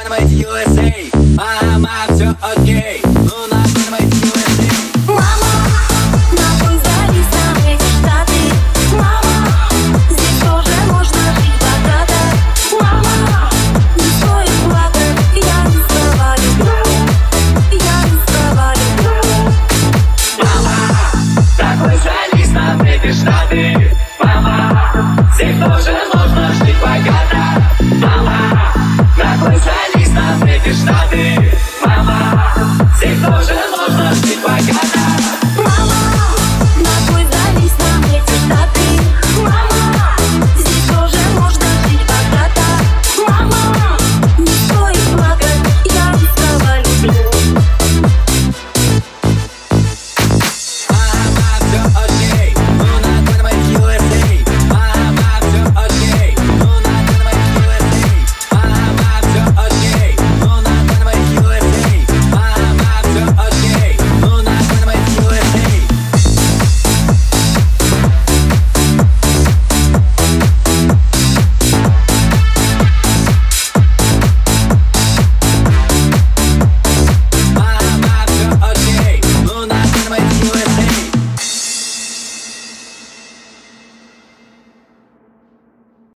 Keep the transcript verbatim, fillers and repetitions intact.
быть ю эс эй. Мама, все окей. У нас должно быть ю эс эй. Мама, на поезде смотреть Штаты. Мама, здесь тоже можно жить богато. Мама, не стоит плакать, я не слова люблю. Я не слова люблю. Мама, такой жаль, смотреть Штаты. Мама, здесь тоже можно жить богато. Мама, такой жаль, смотреть Штаты.